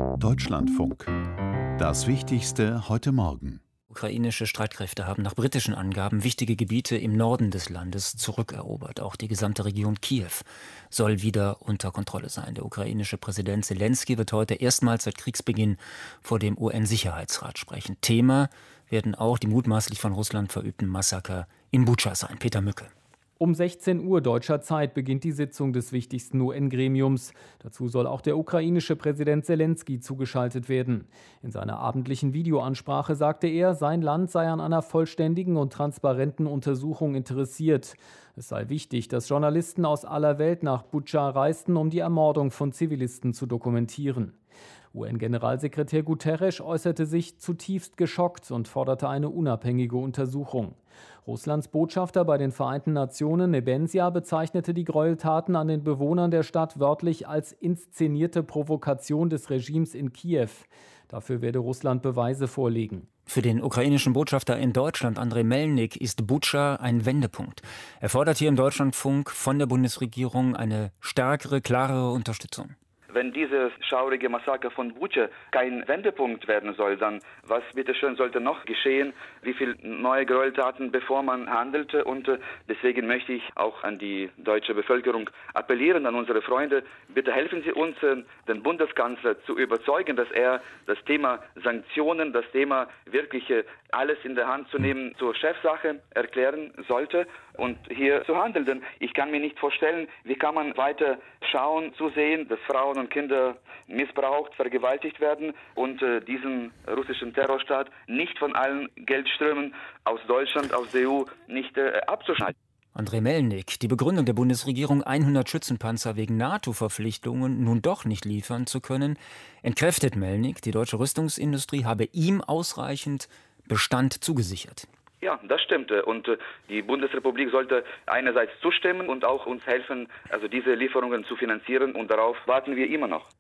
Deutschlandfunk. Das Wichtigste heute Morgen. Ukrainische Streitkräfte haben nach britischen Angaben wichtige Gebiete im Norden des Landes zurückerobert. Auch die gesamte Region Kiew soll wieder unter Kontrolle sein. Der ukrainische Präsident Selenskyj wird heute erstmals seit Kriegsbeginn vor dem UN-Sicherheitsrat sprechen. Thema werden auch die mutmaßlich von Russland verübten Massaker in Butscha sein. Peter Mücke. Um 16 Uhr deutscher Zeit beginnt die Sitzung des wichtigsten UN-Gremiums. Dazu soll auch der ukrainische Präsident Selenskyj zugeschaltet werden. In seiner abendlichen Videoansprache sagte er, sein Land sei an einer vollständigen und transparenten Untersuchung interessiert. Es sei wichtig, dass Journalisten aus aller Welt nach Butscha reisten, um die Ermordung von Zivilisten zu dokumentieren. UN-Generalsekretär Guterres äußerte sich zutiefst geschockt und forderte eine unabhängige Untersuchung. Russlands Botschafter bei den Vereinten Nationen, Nebenzia, bezeichnete die Gräueltaten an den Bewohnern der Stadt wörtlich als inszenierte Provokation des Regimes in Kiew. Dafür werde Russland Beweise vorlegen. Für den ukrainischen Botschafter in Deutschland, Andrei Melnik, ist Butscha ein Wendepunkt. Er fordert hier im Deutschlandfunk von der Bundesregierung eine stärkere, klarere Unterstützung. Wenn dieses schaurige Massaker von Butscha kein Wendepunkt werden soll, dann was bitteschön sollte noch geschehen? Wie viele neue Gräueltaten, bevor man handelte? Und deswegen möchte ich auch an die deutsche Bevölkerung appellieren, an unsere Freunde, bitte helfen Sie uns, den Bundeskanzler zu überzeugen, dass er das Thema Sanktionen, das Thema wirklich alles in der Hand zu nehmen, zur Chefsache erklären sollte und hier zu handeln. Denn ich kann mir nicht vorstellen, wie kann man weiter schauen, zu sehen, dass Frauen und Kinder missbraucht, vergewaltigt werden und diesen russischen Terrorstaat nicht von allen Geldströmen aus Deutschland, aus der EU nicht abzuschneiden. Andrei Melnik, die Begründung der Bundesregierung, 100 Schützenpanzer wegen NATO-Verpflichtungen nun doch nicht liefern zu können, entkräftet Melnik, die deutsche Rüstungsindustrie habe ihm ausreichend Bestand zugesichert. Ja, das stimmt. Und die Bundesrepublik sollte einerseits zustimmen und auch uns helfen, also diese Lieferungen zu finanzieren. Und darauf warten wir immer noch.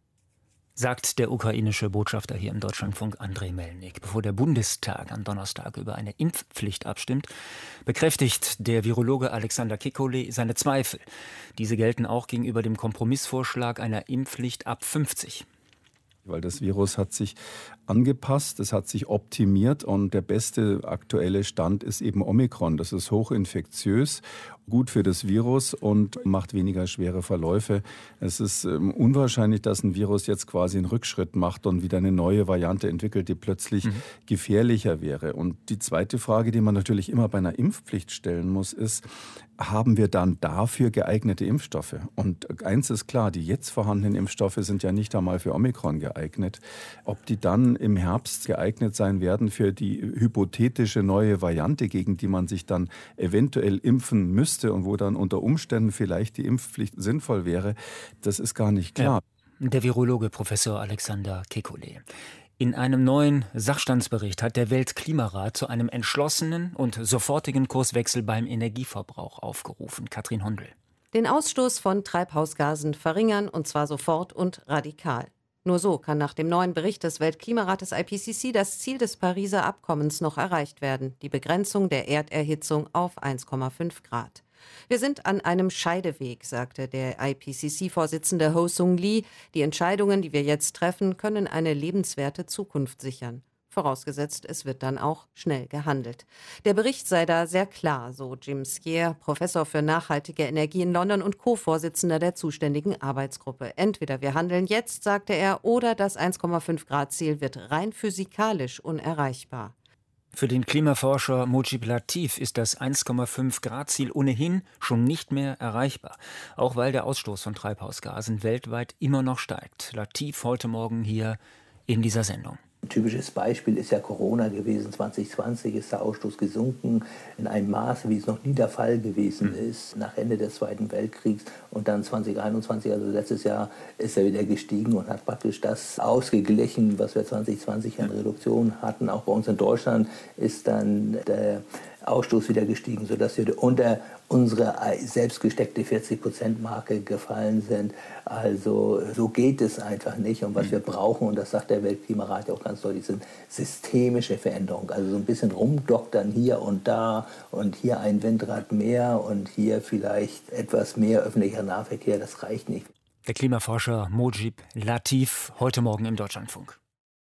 Sagt der ukrainische Botschafter hier im Deutschlandfunk Andrei Melnik. Bevor der Bundestag am Donnerstag über eine Impfpflicht abstimmt, bekräftigt der Virologe Alexander Kekulé seine Zweifel. Diese gelten auch gegenüber dem Kompromissvorschlag einer Impfpflicht ab 50. Weil das Virus hat sich angepasst, es hat sich optimiert und der beste aktuelle Stand ist eben Omikron. Das ist hochinfektiös, gut für das Virus und macht weniger schwere Verläufe. Es ist unwahrscheinlich, dass ein Virus jetzt quasi einen Rückschritt macht und wieder eine neue Variante entwickelt, die plötzlich gefährlicher wäre. Und die zweite Frage, die man natürlich immer bei einer Impfpflicht stellen muss, ist, haben wir dann dafür geeignete Impfstoffe? Und eins ist klar, die jetzt vorhandenen Impfstoffe sind ja nicht einmal für Omikron geeignet. Ob die dann im Herbst geeignet sein werden für die hypothetische neue Variante, gegen die man sich dann eventuell impfen müsste und wo dann unter Umständen vielleicht die Impfpflicht sinnvoll wäre, das ist gar nicht klar. Ja, der Virologe Professor Alexander Kekulé. In einem neuen Sachstandsbericht hat der Weltklimarat zu einem entschlossenen und sofortigen Kurswechsel beim Energieverbrauch aufgerufen. Katrin Hondel. Den Ausstoß von Treibhausgasen verringern, und zwar sofort und radikal. Nur so kann nach dem neuen Bericht des Weltklimarates IPCC das Ziel des Pariser Abkommens noch erreicht werden, die Begrenzung der Erderhitzung auf 1,5 Grad. Wir sind an einem Scheideweg, sagte der IPCC-Vorsitzende Ho Sung Lee. Die Entscheidungen, die wir jetzt treffen, können eine lebenswerte Zukunft sichern. Vorausgesetzt, es wird dann auch schnell gehandelt. Der Bericht sei da sehr klar, so Jim Skier, Professor für nachhaltige Energie in London und Co-Vorsitzender der zuständigen Arbeitsgruppe. Entweder wir handeln jetzt, sagte er, oder das 1,5-Grad-Ziel wird rein physikalisch unerreichbar. Für den Klimaforscher Mujib Latif ist das 1,5-Grad-Ziel ohnehin schon nicht mehr erreichbar. Auch weil der Ausstoß von Treibhausgasen weltweit immer noch steigt. Latif heute Morgen hier in dieser Sendung. Ein typisches Beispiel ist ja Corona gewesen. 2020 ist der Ausstoß gesunken in einem Maße, wie es noch nie der Fall gewesen ist, nach Ende des Zweiten Weltkriegs. Und dann 2021, also letztes Jahr, ist er wieder gestiegen und hat praktisch das ausgeglichen, was wir 2020 an Reduktion hatten. Auch bei uns in Deutschland ist dann der Ausstoß wieder gestiegen, sodass wir unter unsere selbst gesteckte 40%-Marke gefallen sind. Also so geht es einfach nicht. Und was wir brauchen, und das sagt der Weltklimarat ja auch ganz deutlich, sind systemische Veränderungen. Also so ein bisschen rumdoktern hier und da und hier ein Windrad mehr und hier vielleicht etwas mehr öffentlicher Nahverkehr, das reicht nicht. Der Klimaforscher Mojib Latif heute Morgen im Deutschlandfunk.